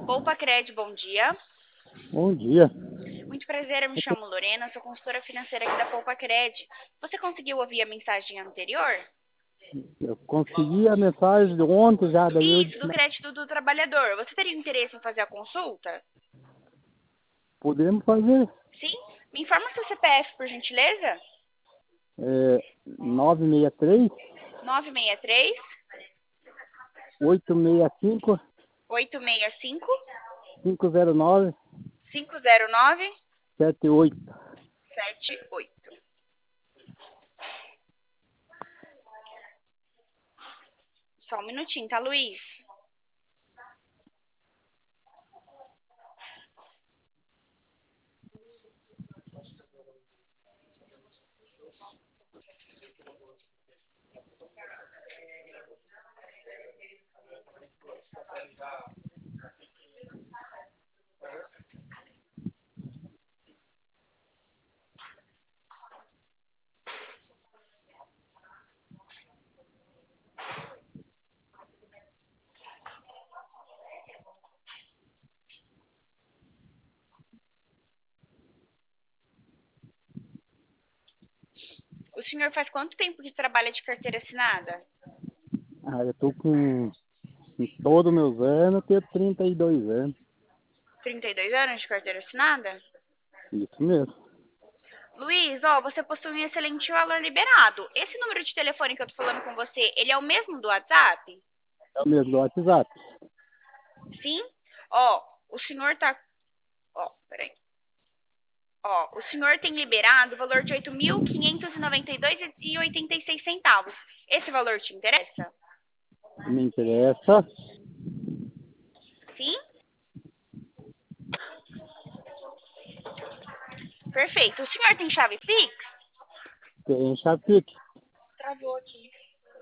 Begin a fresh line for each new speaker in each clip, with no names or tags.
Poupa Cred, bom dia.
Bom dia.
Muito prazer, eu me chamo Lorena, sou consultora financeira aqui da Poupa Cred. Você conseguiu ouvir a mensagem anterior?
Eu consegui a mensagem de ontem já, daí eu
Isso,
disse,
do crédito do trabalhador. Você teria interesse em fazer a consulta?
podemos fazer.
Sim? Me informa seu CPF, por gentileza.
963
963
865
865
509
509
78.
78. Só um minutinho, tá, Luiz? O senhor faz quanto tempo que trabalha de carteira assinada?
Eu tô com em todos meus anos, eu tenho 32 anos.
32 anos de carteira assinada?
Isso mesmo.
Luiz, você possui um excelente valor liberado. Esse número de telefone que eu tô falando com você, ele é o mesmo do WhatsApp?
É o mesmo do WhatsApp.
Sim? O senhor tá... peraí. O senhor tem liberado o valor de R$ 8.592,86. Esse valor te interessa?
Me interessa.
Sim? Perfeito. O senhor tem chave Pix?
Tem chave.
Travou aqui.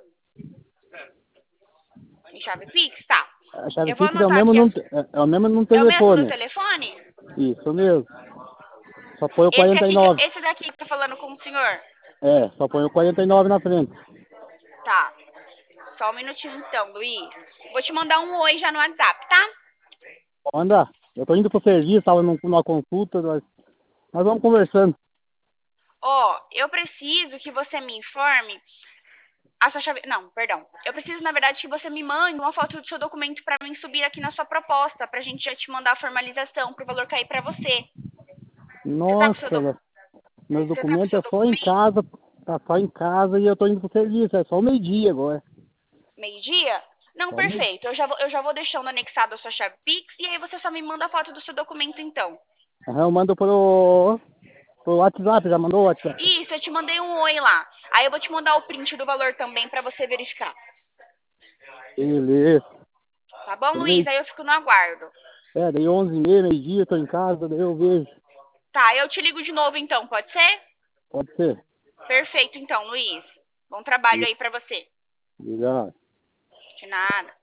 Tem chave Pix? Tá.
A chave
Eu vou
Pix é o
anotar
mesmo
aqui.
é o mesmo no
É o mesmo do
telefone.
telefone?
Isso mesmo. Só põe o 49.
Esse daqui que tá falando com o senhor?
Só põe o 49 na frente.
Tá. Só um minutinho então, Luiz. Vou te mandar um oi já no WhatsApp, tá?
Anda, eu tô indo pro serviço, tava numa consulta, nós vamos conversando.
Eu preciso que você me informe a sua chave... Não, perdão. Eu preciso, na verdade, que você me mande uma foto do seu documento pra mim subir aqui na sua proposta, pra gente já te mandar a formalização pro valor cair pra você. Você tá com o seu,
Nossa, meus
você tá com o
documentos
seu
é só em
documento?
casa, tá só em casa e eu tô indo pro serviço, é só o meio-dia agora.
Meio-dia? Não,
Só meio...
perfeito. Eu já vou deixando anexado a sua chave Pix e aí você só me manda a foto do seu documento, então.
Eu mando pro WhatsApp, já mandou o WhatsApp?
Isso, eu te mandei um oi lá. Aí eu vou te mandar o print do valor também pra você verificar.
Beleza.
Tá bom, Luiz?
Meio...
Aí eu fico no aguardo.
Daí 11h30, meio-dia, tô em casa, daí eu vejo.
Tá, eu te ligo de novo então, pode ser?
Pode ser.
Perfeito então, Luiz. Bom trabalho aí pra você.
Obrigado.
De nada.